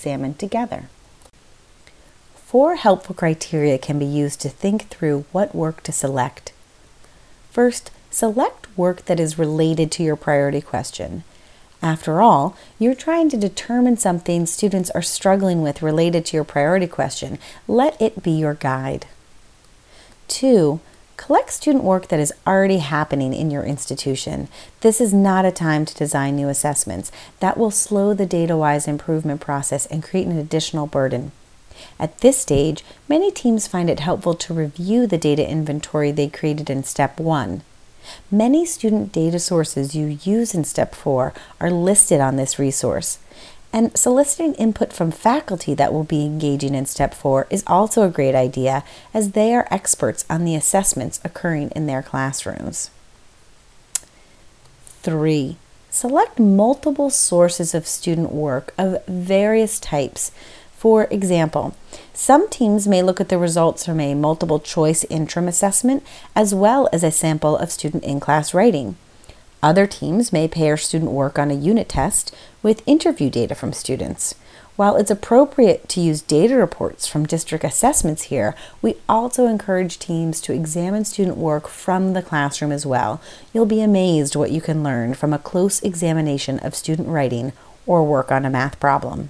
examined together. 4 helpful criteria can be used to think through what work to select. First, select work that is related to your priority question. After all, you're trying to determine something students are struggling with related to your priority question. Let it be your guide. 2, collect student work that is already happening in your institution. This is not a time to design new assessments. That will slow the data-wise improvement process and create an additional burden. At this stage, many teams find it helpful to review the data inventory they created in Step 1. Many student data sources you use in Step 4 are listed on this resource. And soliciting input from faculty that will be engaging in Step 4 is also a great idea, as they are experts on the assessments occurring in their classrooms. 3, select multiple sources of student work of various types. For example, some teams may look at the results from a multiple choice interim assessment as well as a sample of student in-class writing. Other teams may pair student work on a unit test with interview data from students. While it's appropriate to use data reports from district assessments here, we also encourage teams to examine student work from the classroom as well. You'll be amazed what you can learn from a close examination of student writing or work on a math problem.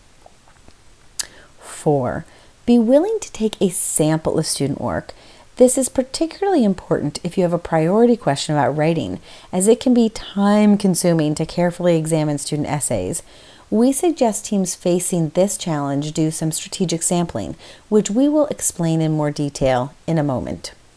4, be willing to take a sample of student work. This is particularly important if you have a priority question about writing, as it can be time-consuming to carefully examine student essays. We suggest teams facing this challenge do some strategic sampling, which we will explain in more detail in a moment.